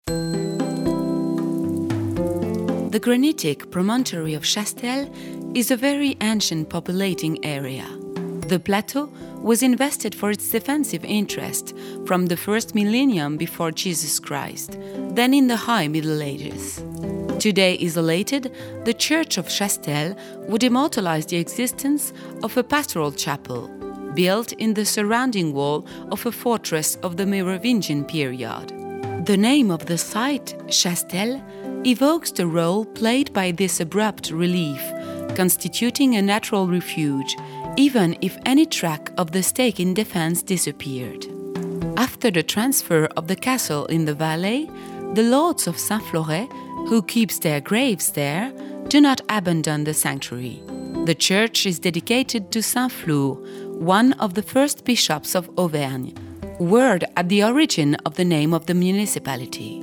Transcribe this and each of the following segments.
The granitic promontory of Chastel is a very ancient populating area. The plateau was invested for its defensive interest from the first millennium before Jesus Christ, then in the High Middle Ages. Today isolated, the Church of Chastel would immortalize the existence of a pastoral chapel, built in the surrounding wall of a fortress of the Merovingian period. The name of the site, Chastel, evokes the role played by this abrupt relief, constituting a natural refuge, even if any track of the stake in defense disappeared. After the transfer of the castle in the valley, the lords of Saint-Floret, who keeps their graves there, do not abandon the sanctuary. The church is dedicated to Saint Flour, one of the first bishops of Auvergne, word at the origin of the name of the municipality.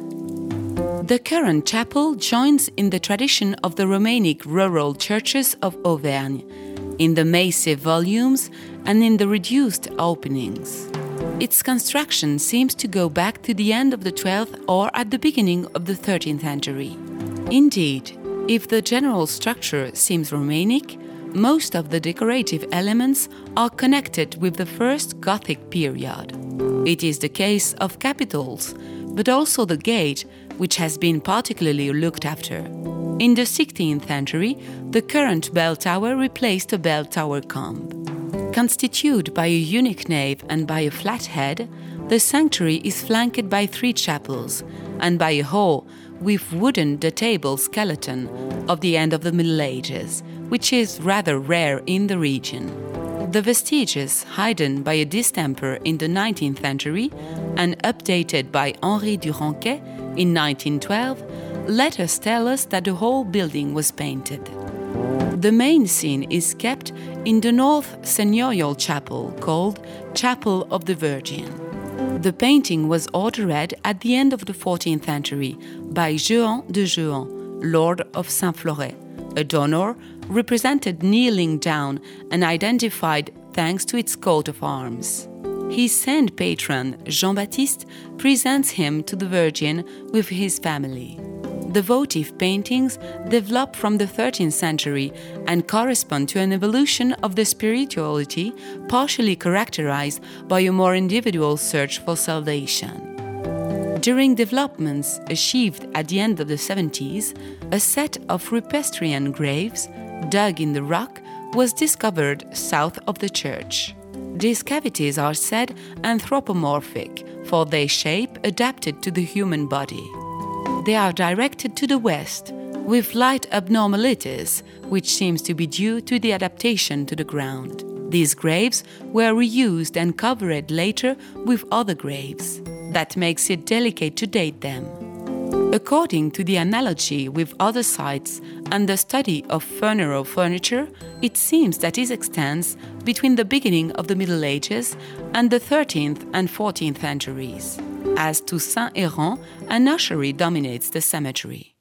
The current chapel joins in the tradition of the Romanic rural churches of Auvergne, in the massive volumes and in the reduced openings. Its construction seems to go back to the end of the 12th or at the beginning of the 13th century. Indeed, if the general structure seems Romanic, most of the decorative elements are connected with the first Gothic period. It is the case of capitals, but also the gate, which has been particularly looked after. In the 16th century, the current bell tower replaced a bell tower comb. Constituted by a unique nave and by a flat head, the sanctuary is flanked by 3 chapels and by a hall with wooden datable skeleton of the end of the Middle Ages, which is rather rare in the region. The vestiges, hidden by a distemper in the 19th century and updated by Henri Duranquet in 1912, let us tell us that the whole building was painted. The main scene is kept in the North Seigneurial Chapel called Chapel of the Virgin. The painting was ordered at the end of the 14th century by Jehan de Jehan, Lord of Saint-Floret. A donor represented kneeling down and identified thanks to its coat of arms. His saint patron, Jean-Baptiste, presents him to the Virgin with his family. The votive paintings develop from the 13th century and correspond to an evolution of the spirituality partially characterized by a more individual search for salvation. During developments achieved at the end of the 70s, a set of Rupestrian graves, dug in the rock, was discovered south of the church. These cavities are said anthropomorphic, for their shape adapted to the human body. They are directed to the west, with light abnormalities, which seems to be due to the adaptation to the ground. These graves were reused and covered later with other graves. That makes it delicate to date them. According to the analogy with other sites and the study of funeral furniture, it seems that it extends between the beginning of the Middle Ages and the 13th and 14th centuries. As to Saint-Héron, an ossuary dominates the cemetery.